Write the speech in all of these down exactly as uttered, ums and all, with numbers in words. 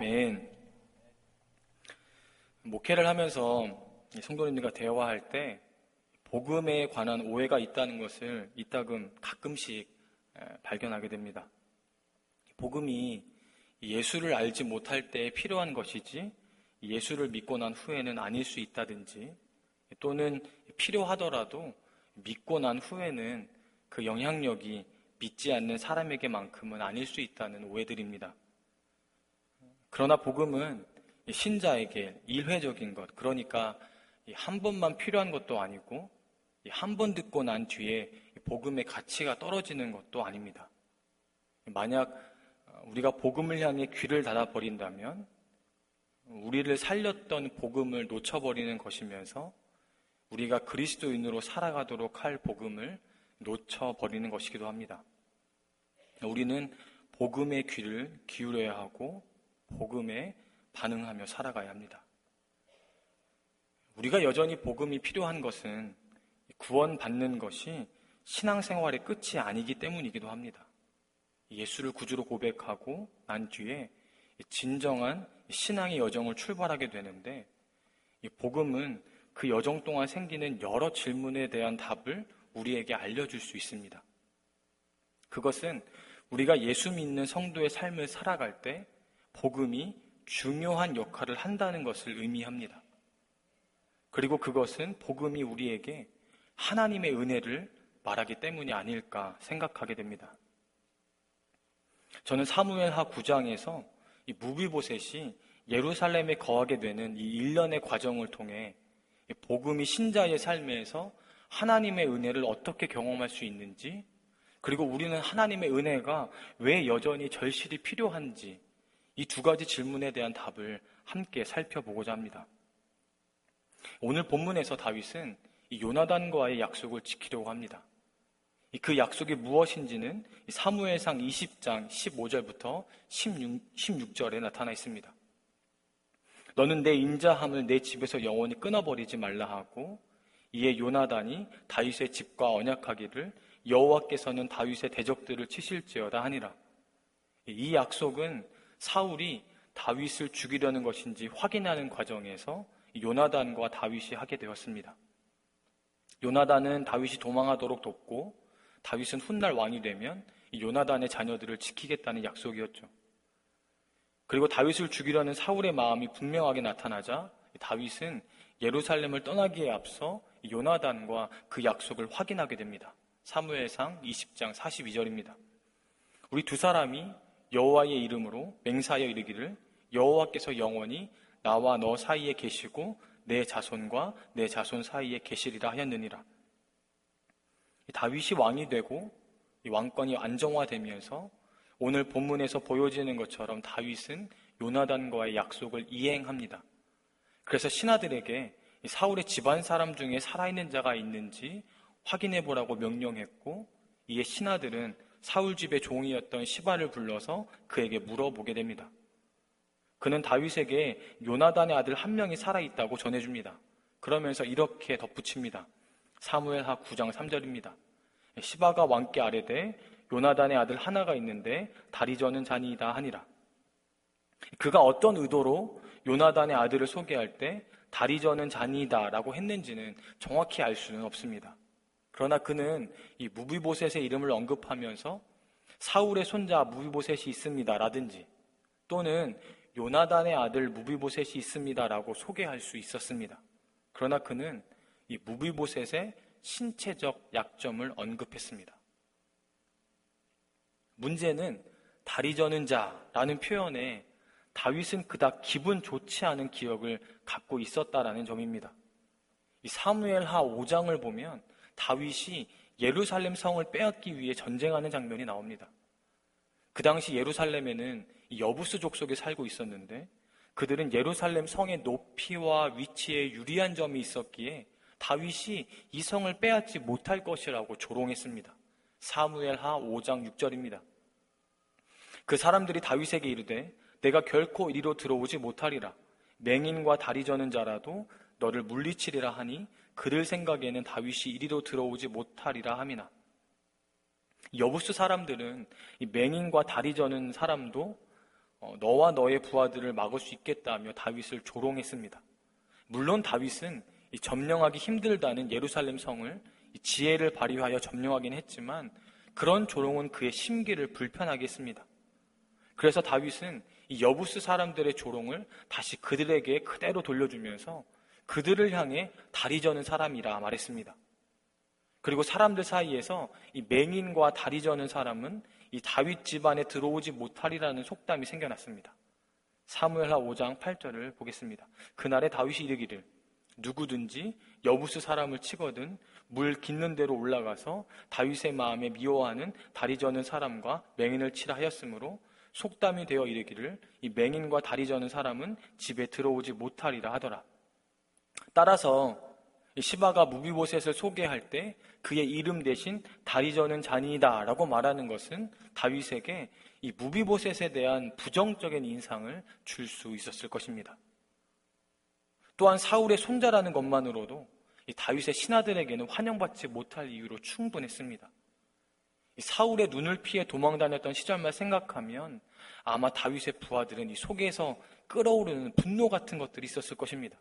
아멘. 목회를 하면서 성도님들과 대화할 때 복음에 관한 오해가 있다는 것을 이따금 가끔씩 발견하게 됩니다. 복음이 예수를 알지 못할 때 필요한 것이지 예수를 믿고 난 후에는 아닐 수 있다든지, 또는 필요하더라도 믿고 난 후에는 그 영향력이 믿지 않는 사람에게만큼은 아닐 수 있다는 오해들입니다. 그러나 복음은 신자에게 일회적인 것, 그러니까 한 번만 필요한 것도 아니고 한 번 듣고 난 뒤에 복음의 가치가 떨어지는 것도 아닙니다. 만약 우리가 복음을 향해 귀를 닫아버린다면 우리를 살렸던 복음을 놓쳐버리는 것이면서 우리가 그리스도인으로 살아가도록 할 복음을 놓쳐버리는 것이기도 합니다. 우리는 복음의 귀를 기울여야 하고 복음에 반응하며 살아가야 합니다. 우리가 여전히 복음이 필요한 것은 구원받는 것이 신앙생활의 끝이 아니기 때문이기도 합니다. 예수를 구주로 고백하고 난 뒤에 진정한 신앙의 여정을 출발하게 되는데, 이 복음은 그 여정 동안 생기는 여러 질문에 대한 답을 우리에게 알려줄 수 있습니다. 그것은 우리가 예수 믿는 성도의 삶을 살아갈 때 복음이 중요한 역할을 한다는 것을 의미합니다. 그리고 그것은 복음이 우리에게 하나님의 은혜를 말하기 때문이 아닐까 생각하게 됩니다. 저는 사무엘하 구 장에서 이 무비보셋이 예루살렘에 거하게 되는 이 일련의 과정을 통해 복음이 신자의 삶에서 하나님의 은혜를 어떻게 경험할 수 있는지, 그리고 우리는 하나님의 은혜가 왜 여전히 절실히 필요한지, 이 두 가지 질문에 대한 답을 함께 살펴보고자 합니다. 오늘 본문에서 다윗은 이 요나단과의 약속을 지키려고 합니다. 그 약속이 무엇인지는 사무엘상 이십 장 십오 절부터 십육 절에 나타나 있습니다. 너는 내 인자함을 내 집에서 영원히 끊어버리지 말라 하고, 이에 요나단이 다윗의 집과 언약하기를 여호와께서는 다윗의 대적들을 치실지어다 하니라. 이 약속은 사울이 다윗을 죽이려는 것인지 확인하는 과정에서 요나단과 다윗이 하게 되었습니다. 요나단은 다윗이 도망하도록 돕고, 다윗은 훗날 왕이 되면 요나단의 자녀들을 지키겠다는 약속이었죠. 그리고 다윗을 죽이려는 사울의 마음이 분명하게 나타나자 다윗은 예루살렘을 떠나기에 앞서 요나단과 그 약속을 확인하게 됩니다. 사무엘상 이십 장 사십이 절입니다. 우리 두 사람이 여호와의 이름으로 맹세하여 이르기를 여호와께서 영원히 나와 너 사이에 계시고 내 자손과 내 자손 사이에 계시리라 하였느니라. 다윗이 왕이 되고 이 왕권이 안정화되면서 오늘 본문에서 보여지는 것처럼 다윗은 요나단과의 약속을 이행합니다. 그래서 신하들에게 사울의 집안 사람 중에 살아있는 자가 있는지 확인해 보라고 명령했고, 이에 신하들은 사울 집의 종이었던 시바를 불러서 그에게 물어보게 됩니다. 그는 다윗에게 요나단의 아들 한 명이 살아있다고 전해줍니다. 그러면서 이렇게 덧붙입니다. 사무엘하 구 장 삼 절입니다. 시바가 왕께 아뢰되 요나단의 아들 하나가 있는데 다리 저는 자니이다 하니라. 그가 어떤 의도로 요나단의 아들을 소개할 때 다리 저는 자니이다 라고 했는지는 정확히 알 수는 없습니다. 그러나 그는 이 무비보셋의 이름을 언급하면서 사울의 손자 무비보셋이 있습니다 라든지, 또는 요나단의 아들 무비보셋이 있습니다 라고 소개할 수 있었습니다. 그러나 그는 이 무비보셋의 신체적 약점을 언급했습니다. 문제는 다리 저는 자라는 표현에 다윗은 그닥 기분 좋지 않은 기억을 갖고 있었다라는 점입니다. 이 사무엘하 오 장을 보면 다윗이 예루살렘 성을 빼앗기 위해 전쟁하는 장면이 나옵니다. 그 당시 예루살렘에는 여부스 족속이 살고 있었는데 그들은 예루살렘 성의 높이와 위치에 유리한 점이 있었기에 다윗이 이 성을 빼앗지 못할 것이라고 조롱했습니다. 사무엘하 오 장 육 절입니다. 그 사람들이 다윗에게 이르되 내가 결코 이리로 들어오지 못하리라. 맹인과 다리 저는 자라도 너를 물리치리라 하니 그들 생각에는 다윗이 이리로 들어오지 못하리라 함이나. 여부스 사람들은 이 맹인과 다리 저는 사람도 어, 너와 너의 부하들을 막을 수 있겠다며 다윗을 조롱했습니다. 물론 다윗은 이 점령하기 힘들다는 예루살렘 성을 이 지혜를 발휘하여 점령하긴 했지만 그런 조롱은 그의 심기를 불편하게 했습니다. 그래서 다윗은 이 여부스 사람들의 조롱을 다시 그들에게 그대로 돌려주면서 그들을 향해 다리 저는 사람이라 말했습니다. 그리고 사람들 사이에서 이 맹인과 다리 저는 사람은 이 다윗 집안에 들어오지 못하리라는 속담이 생겨났습니다. 사무엘하 오 장 팔 절을 보겠습니다. 그날에 다윗이 이르기를 누구든지 여부스 사람을 치거든 물 깃는 데로 올라가서 다윗의 마음에 미워하는 다리 저는 사람과 맹인을 치라 하였으므로 속담이 되어 이르기를 이 맹인과 다리 저는 사람은 집에 들어오지 못하리라 하더라. 따라서 시바가 무비보셋을 소개할 때 그의 이름 대신 다리 저는 자니이다 라고 말하는 것은 다윗에게 이 무비보셋에 대한 부정적인 인상을 줄 수 있었을 것입니다. 또한 사울의 손자라는 것만으로도 이 다윗의 신하들에게는 환영받지 못할 이유로 충분했습니다. 이 사울의 눈을 피해 도망다녔던 시절만 생각하면 아마 다윗의 부하들은 이 속에서 끓어오르는 분노 같은 것들이 있었을 것입니다.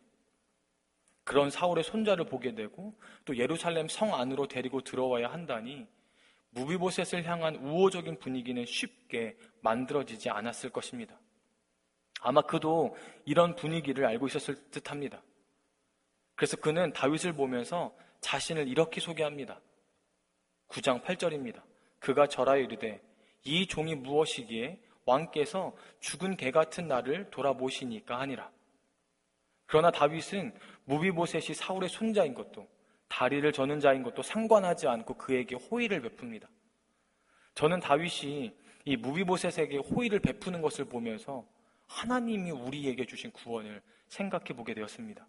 그런 사울의 손자를 보게 되고 또 예루살렘 성 안으로 데리고 들어와야 한다니 무비보셋을 향한 우호적인 분위기는 쉽게 만들어지지 않았을 것입니다. 아마 그도 이런 분위기를 알고 있었을 듯합니다. 그래서 그는 다윗을 보면서 자신을 이렇게 소개합니다. 구 장 팔 절입니다. 그가 절하여 이르되 이 종이 무엇이기에 왕께서 죽은 개 같은 나를 돌아보시니까 하니라. 그러나 다윗은 무비보셋이 사울의 손자인 것도 다리를 저는 자인 것도 상관하지 않고 그에게 호의를 베풉니다. 저는 다윗이 이 무비보셋에게 호의를 베푸는 것을 보면서 하나님이 우리에게 주신 구원을 생각해 보게 되었습니다.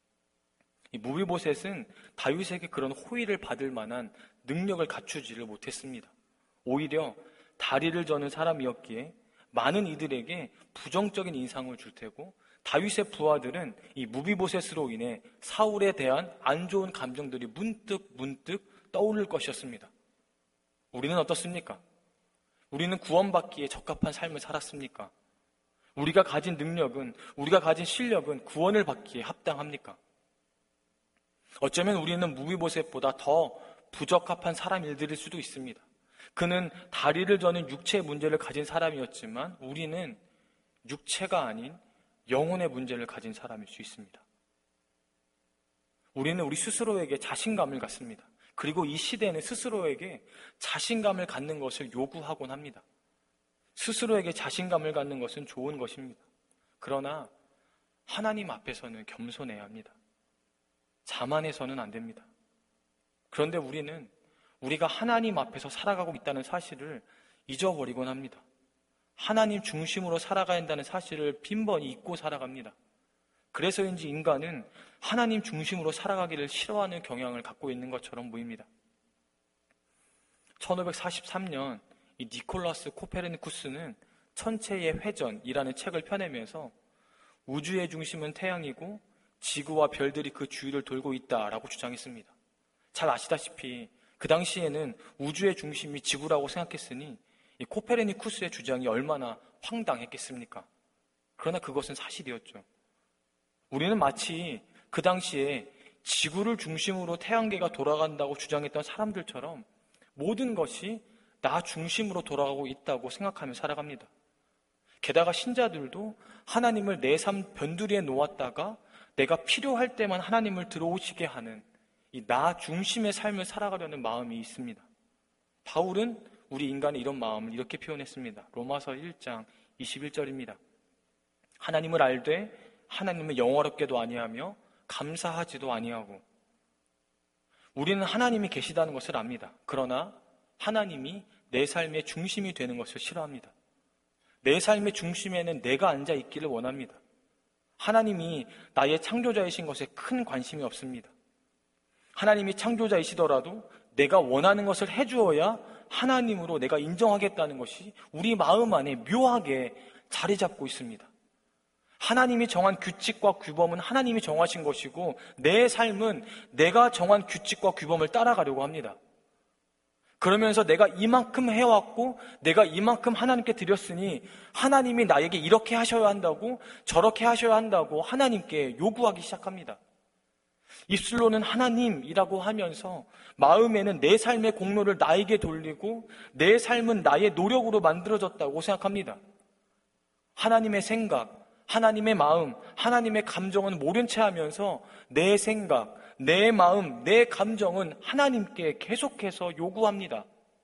이 무비보셋은 다윗에게 그런 호의를 받을 만한 능력을 갖추지를 못했습니다. 오히려 다리를 저는 사람이었기에 많은 이들에게 부정적인 인상을 줄 테고 다윗의 부하들은 이 무비보셋으로 인해 사울에 대한 안 좋은 감정들이 문득 문득 떠오를 것이었습니다. 우리는 어떻습니까? 우리는 구원받기에 적합한 삶을 살았습니까? 우리가 가진 능력은, 우리가 가진 실력은 구원을 받기에 합당합니까? 어쩌면 우리는 무비보셋보다 더 부적합한 사람일들일 수도 있습니다. 그는 다리를 저는 육체의 문제를 가진 사람이었지만 우리는 육체가 아닌 영혼의 문제를 가진 사람일 수 있습니다. 우리는 우리 스스로에게 자신감을 갖습니다. 그리고 이 시대는 스스로에게 자신감을 갖는 것을 요구하곤 합니다. 스스로에게 자신감을 갖는 것은 좋은 것입니다. 그러나 하나님 앞에서는 겸손해야 합니다. 자만해서는 안 됩니다. 그런데 우리는 우리가 하나님 앞에서 살아가고 있다는 사실을 잊어버리곤 합니다. 하나님 중심으로 살아가야 한다는 사실을 빈번히 잊고 살아갑니다. 그래서인지 인간은 하나님 중심으로 살아가기를 싫어하는 경향을 갖고 있는 것처럼 보입니다. 천오백사십삼 년 이 니콜라스 코페르니쿠스는 천체의 회전이라는 책을 펴내면서 우주의 중심은 태양이고 지구와 별들이 그 주위를 돌고 있다라고 주장했습니다. 잘 아시다시피 그 당시에는 우주의 중심이 지구라고 생각했으니 이 코페르니쿠스의 주장이 얼마나 황당했겠습니까? 그러나 그것은 사실이었죠. 우리는 마치 그 당시에 지구를 중심으로 태양계가 돌아간다고 주장했던 사람들처럼 모든 것이 나 중심으로 돌아가고 있다고 생각하며 살아갑니다. 게다가 신자들도 하나님을 내 삶 변두리에 놓았다가 내가 필요할 때만 하나님을 들어오시게 하는 이 나 중심의 삶을 살아가려는 마음이 있습니다. 바울은 우리 인간의 이런 마음을 이렇게 표현했습니다. 로마서 일 장 이십일 절입니다. 하나님을 알되 하나님을 영화롭게도 아니하며 감사하지도 아니하고. 우리는 하나님이 계시다는 것을 압니다. 그러나 하나님이 내 삶의 중심이 되는 것을 싫어합니다. 내 삶의 중심에는 내가 앉아 있기를 원합니다. 하나님이 나의 창조자이신 것에 큰 관심이 없습니다. 하나님이 창조자이시더라도 내가 원하는 것을 해주어야 하나님으로 내가 인정하겠다는 것이 우리 마음 안에 묘하게 자리 잡고 있습니다. 하나님이 정한 규칙과 규범은 하나님이 정하신 것이고 내 삶은 내가 정한 규칙과 규범을 따라가려고 합니다. 그러면서 내가 이만큼 해왔고 내가 이만큼 하나님께 드렸으니 하나님이 나에게 이렇게 하셔야 한다고 저렇게 하셔야 한다고 하나님께 요구하기 시작합니다. 입술로는 하나님이라고 하면서 마음에는 내 삶의 공로를 나에게 돌리고 내 삶은 나의 노력으로 만들어졌다고 생각합니다. 하나님의 생각, 하나님의 마음, 하나님의 감정은 모른 채 하면서 내 생각, 내 마음, 내 감정은 하나님께 계속해서 요구합니다.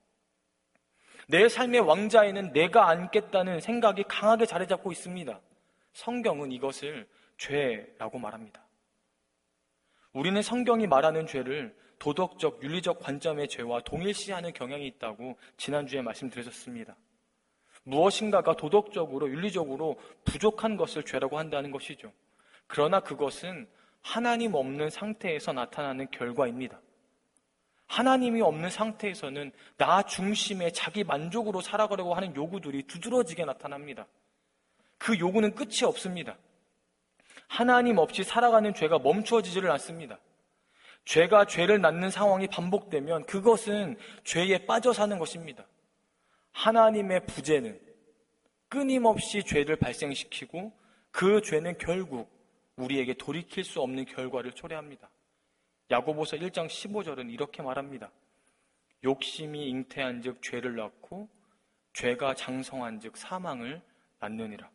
내 삶의 왕자에는 내가 앉겠다는 생각이 강하게 자리 잡고 있습니다. 성경은 이것을 죄라고 말합니다. 우리는 성경이 말하는 죄를 도덕적, 윤리적 관점의 죄와 동일시하는 경향이 있다고 지난주에 말씀드렸습니다. 무엇인가가 도덕적으로, 윤리적으로 부족한 것을 죄라고 한다는 것이죠. 그러나 그것은 하나님 없는 상태에서 나타나는 결과입니다. 하나님이 없는 상태에서는 나 중심의 자기 만족으로 살아가려고 하는 요구들이 두드러지게 나타납니다. 그 요구는 끝이 없습니다. 하나님 없이 살아가는 죄가 멈추어지지를 않습니다. 죄가 죄를 낳는 상황이 반복되면 그것은 죄에 빠져 사는 것입니다. 하나님의 부재는 끊임없이 죄를 발생시키고 그 죄는 결국 우리에게 돌이킬 수 없는 결과를 초래합니다. 야고보서 일 장 십오 절은 이렇게 말합니다. 욕심이 잉태한 즉 죄를 낳고 죄가 장성한 즉 사망을 낳느니라.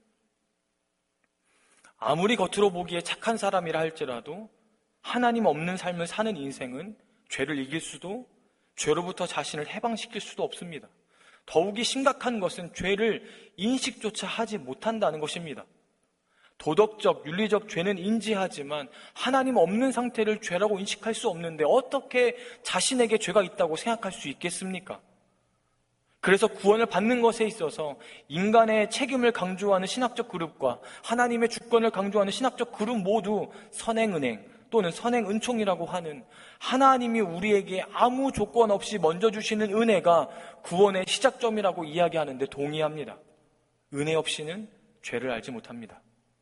아무리 겉으로 보기에 착한 사람이라 할지라도 하나님 없는 삶을 사는 인생은 죄를 이길 수도 죄로부터 자신을 해방시킬 수도 없습니다. 더욱이 심각한 것은 죄를 인식조차 하지 못한다는 것입니다. 도덕적, 윤리적 죄는 인지하지만 하나님 없는 상태를 죄라고 인식할 수 없는데 어떻게 자신에게 죄가 있다고 생각할 수 있겠습니까? 그래서 구원을 받는 것에 있어서 인간의 책임을 강조하는 신학적 그룹과 하나님의 주권을 강조하는 신학적 그룹 모두 선행은행 또는 선행은총이라고 하는 하나님이 우리에게 아무 조건 없이 먼저 주시는 은혜가 구원의 시작점이라고 이야기하는데 동의합니다. 은혜 없이는 죄를 알지 못합니다.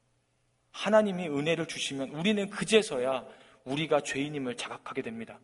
하나님이 은혜를 주시면 우리는 그제서야 우리가 죄인임을 자각하게 됩니다.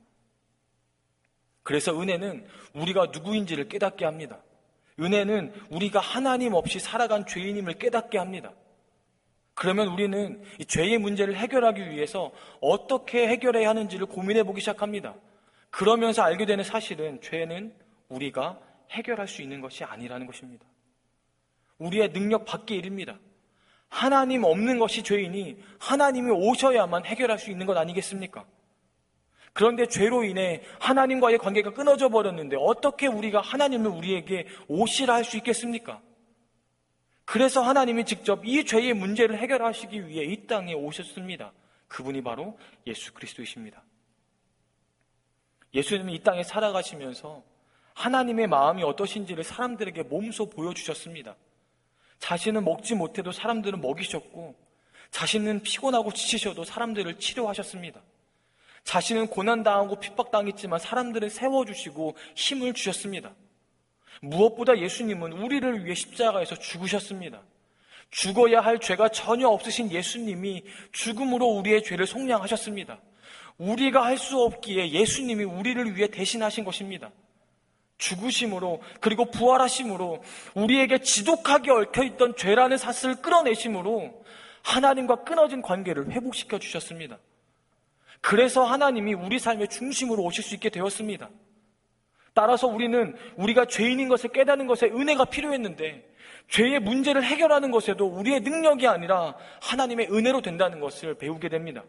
그래서 은혜는 우리가 누구인지를 깨닫게 합니다. 은혜는 우리가 하나님 없이 살아간 죄인임을 깨닫게 합니다. 그러면 우리는 이 죄의 문제를 해결하기 위해서 어떻게 해결해야 하는지를 고민해 보기 시작합니다. 그러면서 알게 되는 사실은 죄는 우리가 해결할 수 있는 것이 아니라는 것입니다. 우리의 능력 밖의 일입니다. 하나님 없는 것이 죄이니 하나님이 오셔야만 해결할 수 있는 것 아니겠습니까? 그런데 죄로 인해 하나님과의 관계가 끊어져 버렸는데 어떻게 우리가 하나님을 우리에게 오시라 할 수 있겠습니까? 그래서 하나님이 직접 이 죄의 문제를 해결하시기 위해 이 땅에 오셨습니다. 그분이 바로 예수 그리스도이십니다. 예수님은 이 땅에 살아가시면서 하나님의 마음이 어떠신지를 사람들에게 몸소 보여주셨습니다. 자신은 먹지 못해도 사람들은 먹이셨고 자신은 피곤하고 지치셔도 사람들을 치료하셨습니다. 자신은 고난당하고 핍박당했지만 사람들을 세워주시고 힘을 주셨습니다. 무엇보다 예수님은 우리를 위해 십자가에서 죽으셨습니다. 죽어야 할 죄가 전혀 없으신 예수님이 죽음으로 우리의 죄를 속량하셨습니다. 우리가 할 수 없기에 예수님이 우리를 위해 대신하신 것입니다. 죽으심으로 그리고 부활하심으로 우리에게 지독하게 얽혀있던 죄라는 사슬을 끌어내심으로 하나님과 끊어진 관계를 회복시켜 주셨습니다. 그래서 하나님이 우리 삶의 중심으로 오실 수 있게 되었습니다. 따라서 우리는 우리가 죄인인 것을 깨닫는 것에 은혜가 필요했는데 죄의 문제를 해결하는 것에도 우리의 능력이 아니라 하나님의 은혜로 된다는 것을 배우게 됩니다.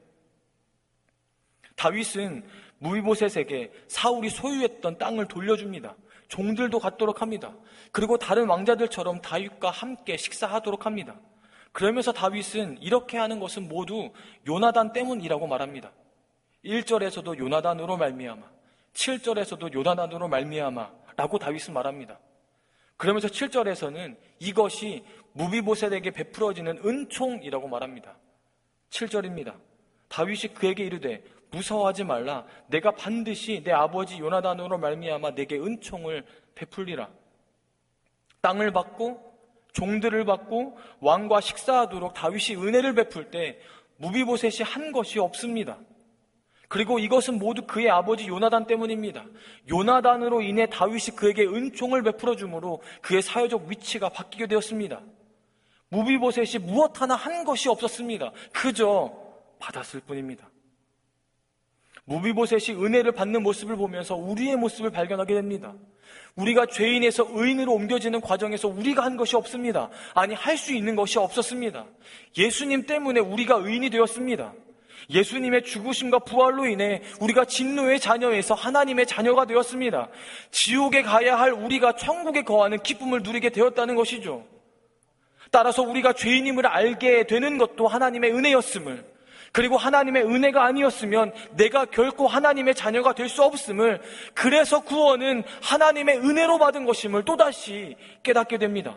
다윗은 무비보셋에게 사울이 소유했던 땅을 돌려줍니다. 종들도 갖도록 합니다. 그리고 다른 왕자들처럼 다윗과 함께 식사하도록 합니다. 그러면서 다윗은 이렇게 하는 것은 모두 요나단 때문이라고 말합니다. 일 절에서도 요나단으로 말미암아, 칠 절에서도 요나단으로 말미암아 라고 다윗은 말합니다. 그러면서 칠 절에서는 이것이 무비보셋에게 베풀어지는 은총이라고 말합니다. 칠 절입니다. 다윗이 그에게 이르되 무서워하지 말라. 내가 반드시 내 아버지 요나단으로 말미암아 내게 은총을 베풀리라. 땅을 받고 종들을 받고 왕과 식사하도록 다윗이 은혜를 베풀 때 무비보셋이 한 것이 없습니다. 그리고 이것은 모두 그의 아버지 요나단 때문입니다. 요나단으로 인해 다윗이 그에게 은총을 베풀어 주므로 그의 사회적 위치가 바뀌게 되었습니다. 무비보셋이 무엇 하나 한 것이 없었습니다. 그저 받았을 뿐입니다. 무비보셋이 은혜를 받는 모습을 보면서 우리의 모습을 발견하게 됩니다. 우리가 죄인에서 의인으로 옮겨지는 과정에서 우리가 한 것이 없습니다. 아니, 할 수 있는 것이 없었습니다. 예수님 때문에 우리가 의인이 되었습니다. 예수님의 죽으심과 부활로 인해 우리가 진노의 자녀에서 하나님의 자녀가 되었습니다. 지옥에 가야 할 우리가 천국에 거하는 기쁨을 누리게 되었다는 것이죠. 따라서 우리가 죄인임을 알게 되는 것도 하나님의 은혜였음을, 그리고 하나님의 은혜가 아니었으면 내가 결코 하나님의 자녀가 될 수 없음을, 그래서 구원은 하나님의 은혜로 받은 것임을 또다시 깨닫게 됩니다.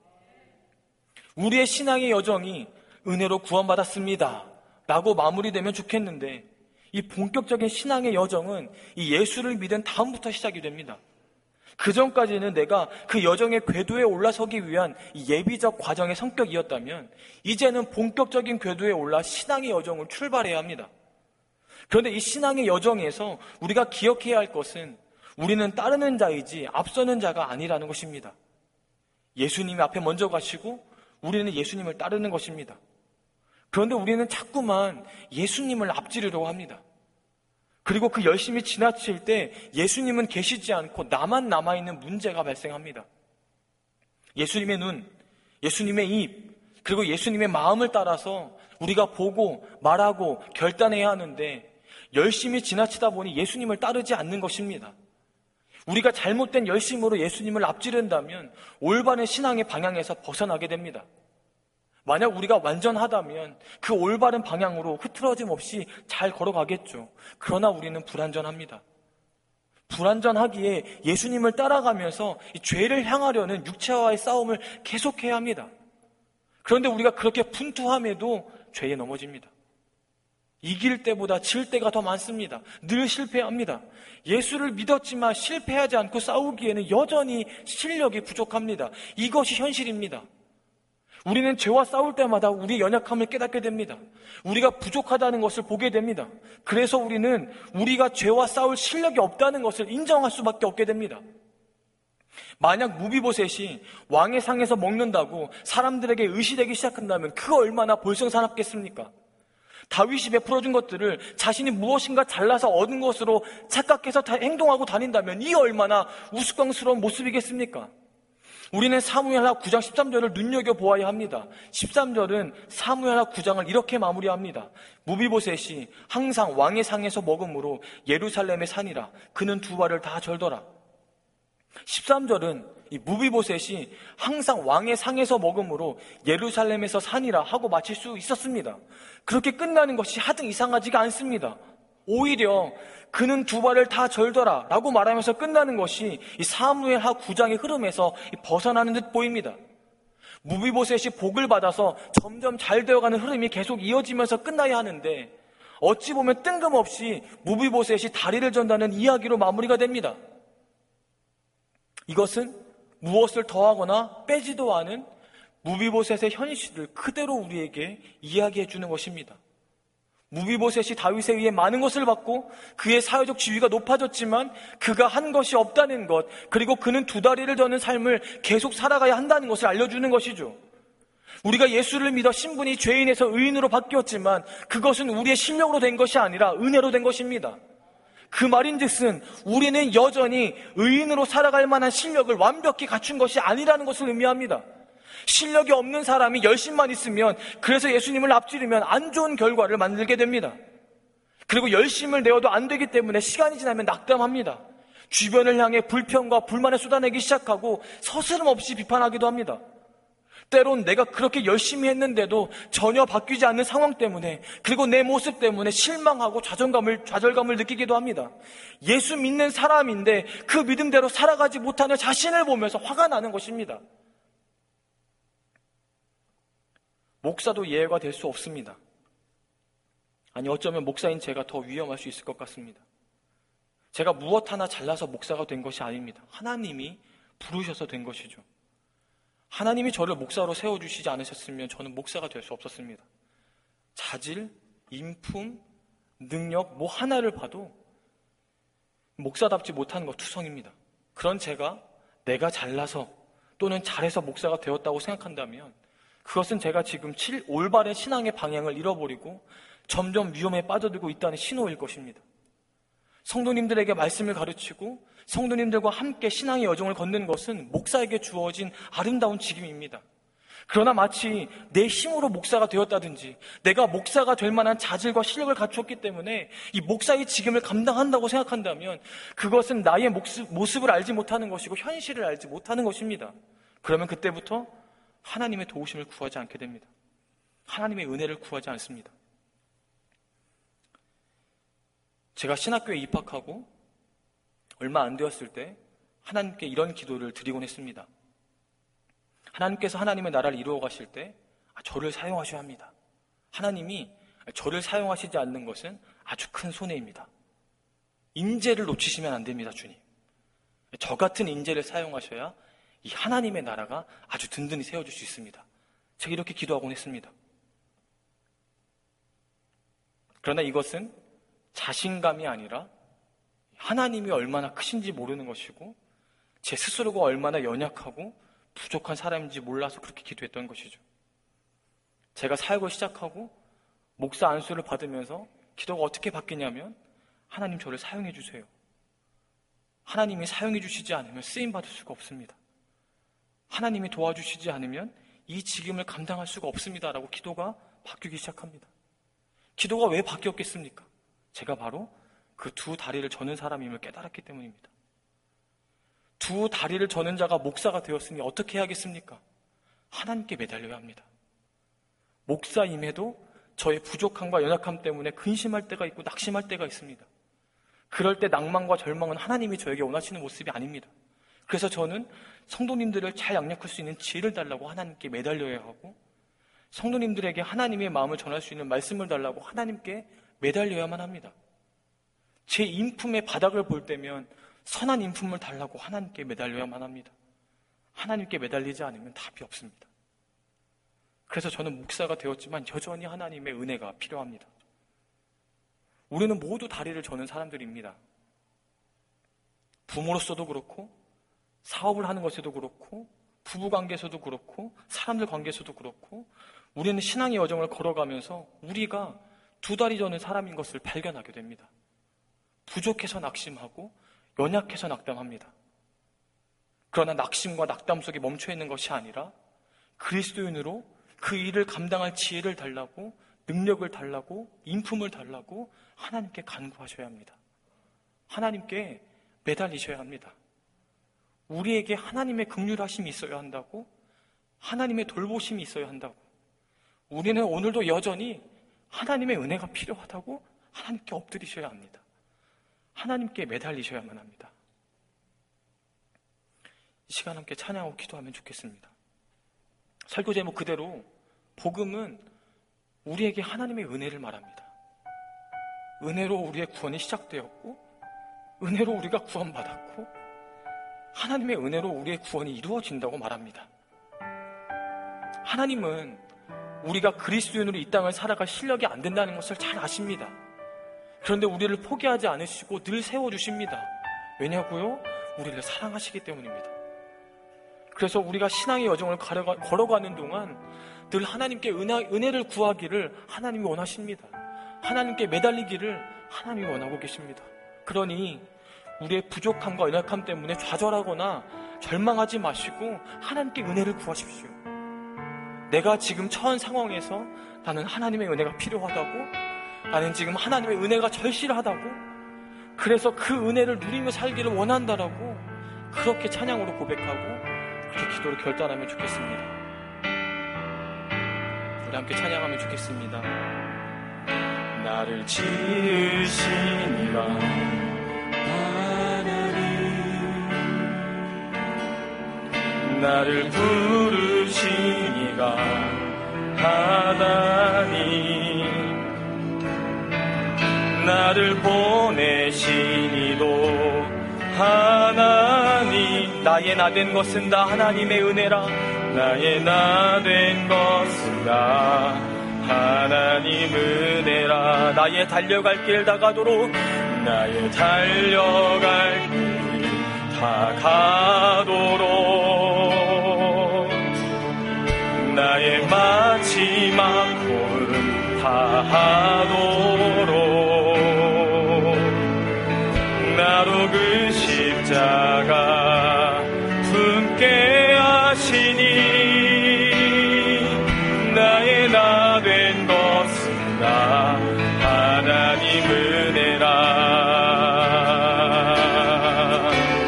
우리의 신앙의 여정이 은혜로 구원받았습니다 라고 마무리되면 좋겠는데, 이 본격적인 신앙의 여정은 이 예수를 믿은 다음부터 시작이 됩니다. 그 전까지는 내가 그 여정의 궤도에 올라서기 위한 이 예비적 과정의 성격이었다면, 이제는 본격적인 궤도에 올라 신앙의 여정을 출발해야 합니다. 그런데 이 신앙의 여정에서 우리가 기억해야 할 것은 우리는 따르는 자이지 앞서는 자가 아니라는 것입니다. 예수님이 앞에 먼저 가시고 우리는 예수님을 따르는 것입니다. 그런데 우리는 자꾸만 예수님을 앞지르려고 합니다. 그리고 그 열심히 지나칠 때 예수님은 계시지 않고 나만 남아있는 문제가 발생합니다. 예수님의 눈, 예수님의 입, 그리고 예수님의 마음을 따라서 우리가 보고 말하고 결단해야 하는데, 열심히 지나치다 보니 예수님을 따르지 않는 것입니다. 우리가 잘못된 열심으로 예수님을 앞지른다면 올바른 신앙의 방향에서 벗어나게 됩니다. 만약 우리가 완전하다면 그 올바른 방향으로 흐트러짐 없이 잘 걸어가겠죠. 그러나 우리는 불완전합니다. 불완전하기에 예수님을 따라가면서 이 죄를 향하려는 육체와의 싸움을 계속해야 합니다. 그런데 우리가 그렇게 분투함에도 죄에 넘어집니다. 이길 때보다 질 때가 더 많습니다. 늘 실패합니다. 예수를 믿었지만 실패하지 않고 싸우기에는 여전히 실력이 부족합니다. 이것이 현실입니다. 우리는 죄와 싸울 때마다 우리의 연약함을 깨닫게 됩니다. 우리가 부족하다는 것을 보게 됩니다. 그래서 우리는 우리가 죄와 싸울 실력이 없다는 것을 인정할 수밖에 없게 됩니다. 만약 무비보셋이 왕의 상에서 먹는다고 사람들에게 의시되기 시작한다면 그 얼마나 볼썽사납겠습니까? 다윗이 베풀어준 것들을 자신이 무엇인가 잘나서 얻은 것으로 착각해서 다 행동하고 다닌다면 이 얼마나 우스꽝스러운 모습이겠습니까? 우리는 사무엘하 구 장 십삼 절을 눈여겨보아야 합니다. 십삼 절은 사무엘하 구 장을 이렇게 마무리합니다. 무비보셋이 항상 왕의 상에서 먹음으로 예루살렘의 산이라 그는 두 발을 다 절더라. 십삼 절은 이 무비보셋이 항상 왕의 상에서 먹음으로 예루살렘에서 산이라 하고 마칠 수 있었습니다. 그렇게 끝나는 것이 하등 이상하지가 않습니다. 오히려 그는 두 발을 다 절더라 라고 말하면서 끝나는 것이 이 사무엘하 구 장의 흐름에서 벗어나는 듯 보입니다. 무비보셋이 복을 받아서 점점 잘 되어가는 흐름이 계속 이어지면서 끝나야 하는데, 어찌 보면 뜬금없이 무비보셋이 다리를 전다는 이야기로 마무리가 됩니다. 이것은 무엇을 더하거나 빼지도 않은 무비보셋의 현실을 그대로 우리에게 이야기해 주는 것입니다. 무비보셋이 다윗에 의해 많은 것을 받고 그의 사회적 지위가 높아졌지만 그가 한 것이 없다는 것, 그리고 그는 두 다리를 저는 삶을 계속 살아가야 한다는 것을 알려주는 것이죠. 우리가 예수를 믿어 신분이 죄인에서 의인으로 바뀌었지만 그것은 우리의 실력으로 된 것이 아니라 은혜로 된 것입니다. 그 말인즉슨 우리는 여전히 의인으로 살아갈 만한 실력을 완벽히 갖춘 것이 아니라는 것을 의미합니다. 실력이 없는 사람이 열심만 있으면, 그래서 예수님을 앞지르면 안 좋은 결과를 만들게 됩니다. 그리고 열심을 내어도 안 되기 때문에 시간이 지나면 낙담합니다. 주변을 향해 불평과 불만을 쏟아내기 시작하고 서스럼 없이 비판하기도 합니다. 때론 내가 그렇게 열심히 했는데도 전혀 바뀌지 않는 상황 때문에, 그리고 내 모습 때문에 실망하고 좌절감을, 좌절감을 느끼기도 합니다. 예수 믿는 사람인데 그 믿음대로 살아가지 못하는 자신을 보면서 화가 나는 것입니다. 목사도 예외가 될 수 없습니다. 아니, 어쩌면 목사인 제가 더 위험할 수 있을 것 같습니다. 제가 무엇 하나 잘나서 목사가 된 것이 아닙니다. 하나님이 부르셔서 된 것이죠. 하나님이 저를 목사로 세워주시지 않으셨으면 저는 목사가 될 수 없었습니다. 자질, 인품, 능력 뭐 하나를 봐도 목사답지 못한 것 투성입니다. 그런 제가 내가 잘나서 또는 잘해서 목사가 되었다고 생각한다면 그것은 제가 지금 올바른 신앙의 방향을 잃어버리고 점점 위험에 빠져들고 있다는 신호일 것입니다. 성도님들에게 말씀을 가르치고 성도님들과 함께 신앙의 여정을 걷는 것은 목사에게 주어진 아름다운 직임입니다. 그러나 마치 내 힘으로 목사가 되었다든지 내가 목사가 될 만한 자질과 실력을 갖추었기 때문에 이 목사의 직임을 감당한다고 생각한다면 그것은 나의 모습, 모습을 알지 못하는 것이고 현실을 알지 못하는 것입니다. 그러면 그때부터 하나님의 도우심을 구하지 않게 됩니다. 하나님의 은혜를 구하지 않습니다. 제가 신학교에 입학하고 얼마 안 되었을 때 하나님께 이런 기도를 드리곤 했습니다. 하나님께서 하나님의 나라를 이루어 가실 때 저를 사용하셔야 합니다. 하나님이 저를 사용하시지 않는 것은 아주 큰 손해입니다. 인재를 놓치시면 안 됩니다, 주님. 저 같은 인재를 사용하셔야 이 하나님의 나라가 아주 든든히 세워질 수 있습니다. 제가 이렇게 기도하곤 했습니다. 그러나 이것은 자신감이 아니라 하나님이 얼마나 크신지 모르는 것이고 제 스스로가 얼마나 연약하고 부족한 사람인지 몰라서 그렇게 기도했던 것이죠. 제가 사역을 시작하고 목사 안수를 받으면서 기도가 어떻게 바뀌냐면 하나님 저를 사용해 주세요. 하나님이 사용해 주시지 않으면 쓰임받을 수가 없습니다. 하나님이 도와주시지 않으면 이 직임을 감당할 수가 없습니다 라고 기도가 바뀌기 시작합니다. 기도가 왜 바뀌었겠습니까? 제가 바로 그 두 다리를 저는 사람임을 깨달았기 때문입니다. 두 다리를 저는 자가 목사가 되었으니 어떻게 해야겠습니까? 하나님께 매달려야 합니다. 목사임에도 저의 부족함과 연약함 때문에 근심할 때가 있고 낙심할 때가 있습니다. 그럴 때 낭만과 절망은 하나님이 저에게 원하시는 모습이 아닙니다. 그래서 저는 성도님들을 잘 양육할 수 있는 지혜를 달라고 하나님께 매달려야 하고 성도님들에게 하나님의 마음을 전할 수 있는 말씀을 달라고 하나님께 매달려야만 합니다. 제 인품의 바닥을 볼 때면 선한 인품을 달라고 하나님께 매달려야만 합니다. 하나님께 매달리지 않으면 답이 없습니다. 그래서 저는 목사가 되었지만 여전히 하나님의 은혜가 필요합니다. 우리는 모두 다리를 저는 사람들입니다. 부모로서도 그렇고 사업을 하는 것에도 그렇고 부부관계에서도 그렇고 사람들 관계에서도 그렇고 우리는 신앙의 여정을 걸어가면서 우리가 두 다리 저는 사람인 것을 발견하게 됩니다. 부족해서 낙심하고 연약해서 낙담합니다. 그러나 낙심과 낙담 속에 멈춰있는 것이 아니라 그리스도인으로 그 일을 감당할 지혜를 달라고 능력을 달라고 인품을 달라고 하나님께 간구하셔야 합니다. 하나님께 매달리셔야 합니다. 우리에게 하나님의 긍휼하심이 있어야 한다고 하나님의 돌보심이 있어야 한다고 우리는 오늘도 여전히 하나님의 은혜가 필요하다고 하나님께 엎드리셔야 합니다. 하나님께 매달리셔야만 합니다. 이 시간 함께 찬양하고 기도하면 좋겠습니다. 설교 제목 그대로 복음은 우리에게 하나님의 은혜를 말합니다. 은혜로 우리의 구원이 시작되었고 은혜로 우리가 구원받았고 하나님의 은혜로 우리의 구원이 이루어진다고 말합니다. 하나님은 우리가 그리스도인으로 이 땅을 살아갈 실력이 안 된다는 것을 잘 아십니다. 그런데 우리를 포기하지 않으시고 늘 세워주십니다. 왜냐고요? 우리를 사랑하시기 때문입니다. 그래서 우리가 신앙의 여정을 걸어가는 동안 늘 하나님께 은혜, 은혜를 구하기를 하나님이 원하십니다. 하나님께 매달리기를 하나님이 원하고 계십니다. 그러니 우리의 부족함과 연약함 때문에 좌절하거나 절망하지 마시고 하나님께 은혜를 구하십시오. 내가 지금 처한 상황에서 나는 하나님의 은혜가 필요하다고, 나는 지금 하나님의 은혜가 절실하다고, 그래서 그 은혜를 누리며 살기를 원한다라고 그렇게 찬양으로 고백하고 그렇게 기도를 결단하면 좋겠습니다. 우리 함께 찬양하면 좋겠습니다. 나를 지으시니가 하나님, 나를 부르시니가 하나님, 나를 보내시니도 하나님, 나의 나 된 것은 다 하나님의 은혜라. 나의 나 된 것은 다 하나님 은혜라. 나의 달려갈 길 다가도록 나의 달려갈 길 다가도록 나의 마지막 호흡 다하도록 나로 그 십자가 품게 하시니 나의 나 된 것은 나 하나님 은혜라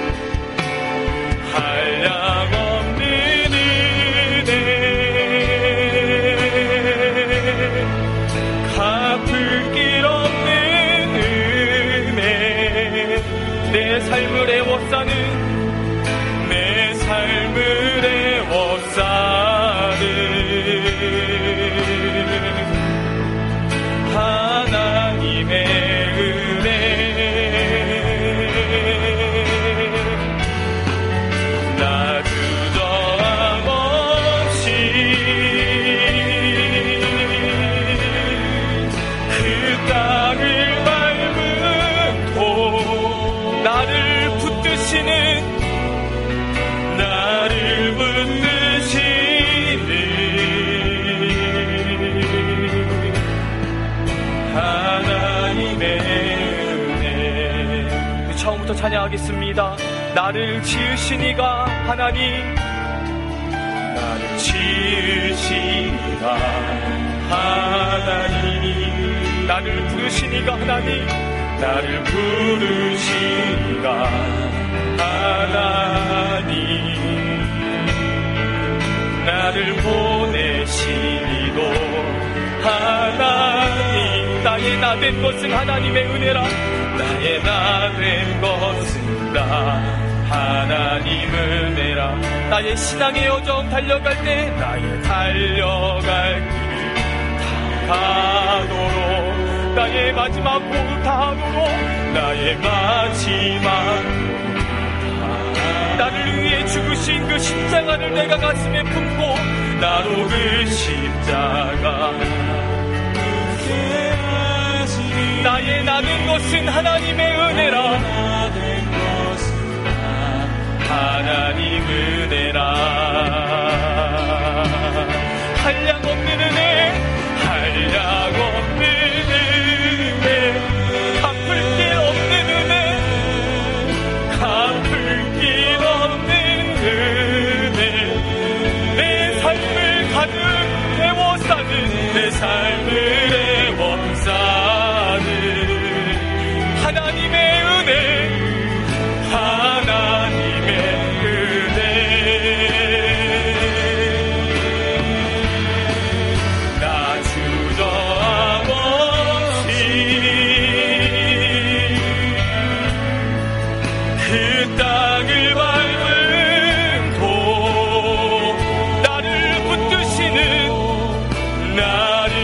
한량없는 은혜 갚을 길 없는 은혜 내 삶을 애워싸는 내 삶을 애워싸는 하나님의 은혜 나 주저함 없이 그 땅을 밟은 도 나를 붙드시는 나를 붙드시는 하나님의 은혜 처음부터 찬양하겠습니다. 나를 지으시니가 하나님 나를 지으시니가 하나님 나를 부르시니가 하나님 나를 부르시니가 하나님 나를 보내시니도 하나님 나의 나 된 것은 하나님의 은혜라 나의 나 된 것은 나 하나님 은혜라 나의 신앙의 여정 달려갈 때 나의 달려갈 길 다가도록 나의 마지막 호흡 다하도록 나의 마지막 나를 위해 죽으신 그 십자가를 내가 가슴에 품고 나로 그 십자가 나의 나 된 것은 하나님의 은혜라 하나님 은혜라 한량없는 은혜 한량없는 은혜 갚을 길 없는 은혜 갚을 길 없는 은혜 내 삶을 가득 애워싸는 내 삶을 애워싸는 하나님의 은혜 하나님의 은혜 나 주저함 없이 그 땅을 밟은 도 나를 붙드시는 나를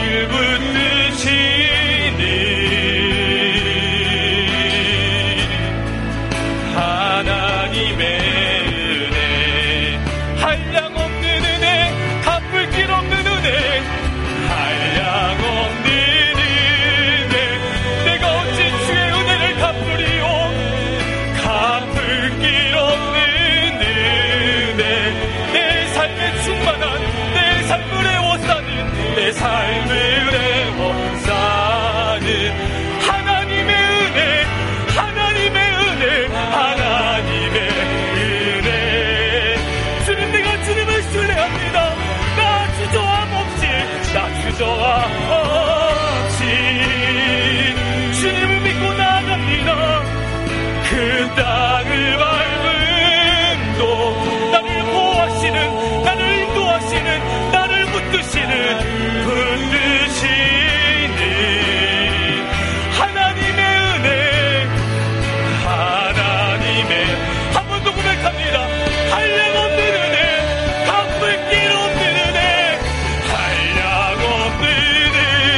붙드시는 하나님의 은혜 한량없는 은혜 갚을 길 없는 은혜 한량없는 은혜 내가 어찌 주의 은혜를 갚으리요 갚을 길 없는 은혜 내 삶에 충만한 내 삶을 애워싸는 내 삶을 애워싸는 하나님의 은혜 하나님의 은혜 하나님의 은혜 주님 내가 주님을 신뢰합니다 나 주저함 없이 나 주저함 없이 주님을 믿고 나아갑니다 그 땅을 밟은 도 나를 보호하시는 나를 인도하시는 나를 붙드시는 붙드시는 하나님의 은혜 하나님의 한 번 더 고백합니다 한량없는 은혜 갚을 길 없는 은혜 한량없는 은혜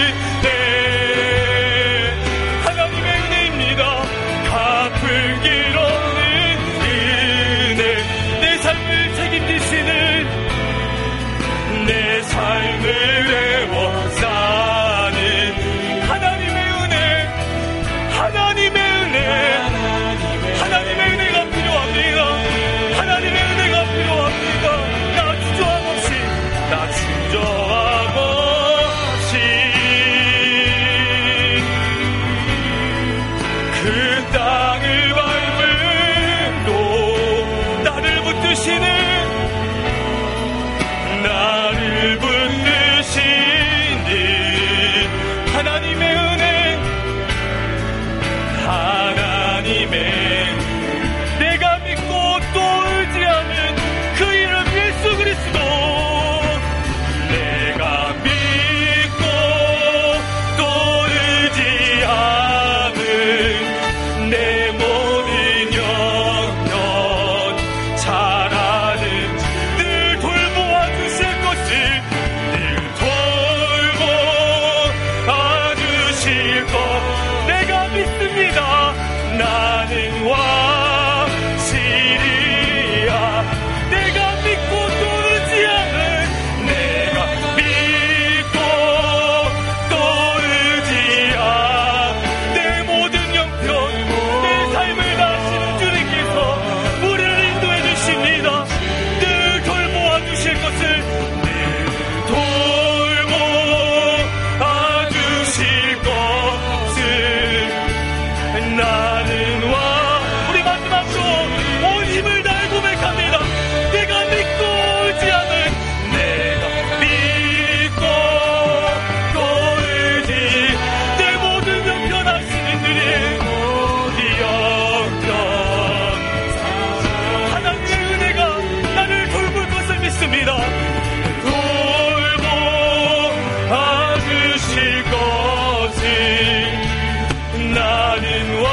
주실 것을 나는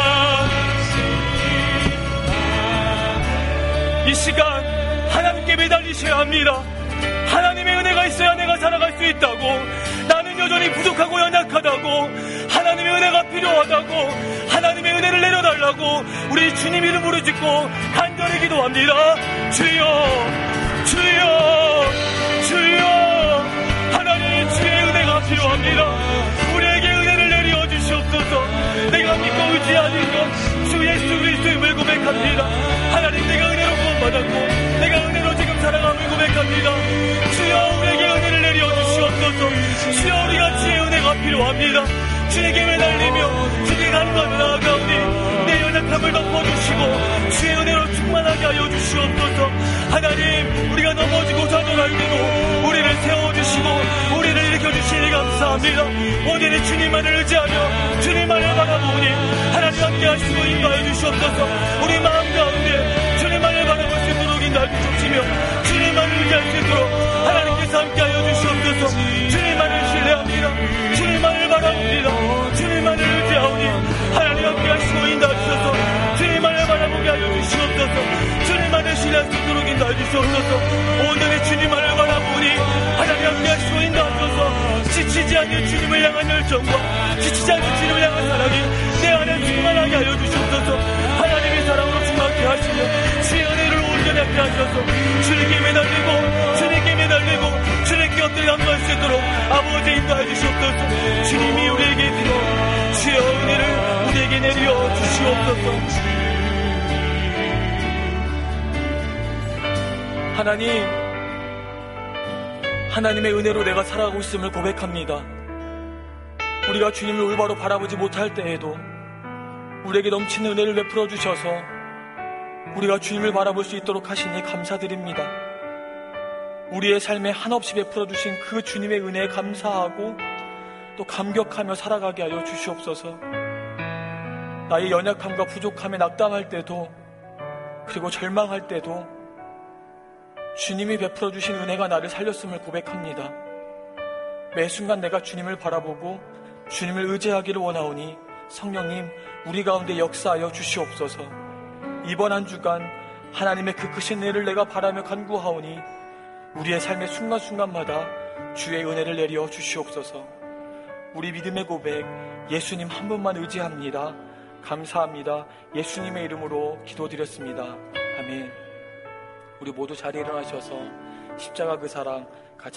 완. 이 시간 하나님께 매달리셔야 합니다. 하나님의 은혜가 있어야 내가 살아갈 수 있다고, 나는 여전히 부족하고 연약하다고, 하나님의 은혜가 필요하다고, 하나님의 은혜를 내려달라고 우리 주님 이름 부르짖고 간절히 기도합니다. 주여, 주여, 주여. 하나님, 주의 은혜가 필요합니다. 우리에게 은혜를 내려 주시옵소서. 내가 믿고 의지하는 것 주 예수 그리스도임을 고백합니다. 하나님, 내가 은혜로 구원받았고 내가 은혜로 지금 살아감을 고백합니다. 주여, 우리에게 은혜를 내려 주시옵소서. 주여, 우리가 주의 은혜가 필요합니다. 주에게 매달리며 주께 간구하며 나아가오니 내 연약함을 덮어주시고 주의 은혜로 충만하게 하여 주시옵소서. 하나님, 우리가 넘어지고 좌절할 때도 우리를 세워주시고 우리를 일으켜주시니 감사합니다. 오늘은 주님만을 의지하며 주님만을 바라보니 하나님 함께 하시고 인도하여 주시옵소서. 우리 마음 가운데 주님만을 바라볼 수 있도록 인도하여 주시며 주님만을 의지할 수 있도록 하나님께서 함께 하여 주시옵소서. 주님만을 신뢰합니다. 주님만을 바라봅니다. 주님만을 의지하오니 하나님 함께 하시고 인도하여 주셔서 주님만을 바라보게 하여 주시옵소서. 주님만을 신뢰할 수 있도록 인도하여 주시옵소서. 오늘의 주님만을 바라보니 하나님 함께 하시고 인도하셔서 지치지 않는 주님을 향한 열정과 지치지 않는 주님을 향한 사랑이 내 안에 충만하게 하여 주시옵소서. 하나님의 사랑으로 충만하게 하시며 주의 은혜를 온전히 하게 하셔서 주님께 매달리고 주님께 매달리고 주님께 엎드려 감사할 수 있도록 아버지 인도하여 주시옵소서. 주님이 우리에게 필요 주의 은혜를 우리에게 내려 주시옵소서. 하나님, 하나님의 은혜로 내가 살아가고 있음을 고백합니다. 우리가 주님을 올바로 바라보지 못할 때에도 우리에게 넘치는 은혜를 베풀어 주셔서 우리가 주님을 바라볼 수 있도록 하시니 감사드립니다. 우리의 삶에 한없이 베풀어 주신 그 주님의 은혜에 감사하고 또 감격하며 살아가게 하여 주시옵소서. 나의 연약함과 부족함에 낙담할 때도 그리고 절망할 때도 주님이 베풀어 주신 은혜가 나를 살렸음을 고백합니다. 매 순간 내가 주님을 바라보고 주님을 의지하기를 원하오니 성령님, 우리 가운데 역사하여 주시옵소서. 이번 한 주간 하나님의 그 크신 은혜를 내가 바라며 간구하오니 우리의 삶의 순간순간마다 주의 은혜를 내려 주시옵소서. 우리 믿음의 고백, 예수님 한 분만 의지합니다. 감사합니다. 예수님의 이름으로 기도드렸습니다. 아멘. 우리 모두 자리에 일어나셔서 십자가 그 사랑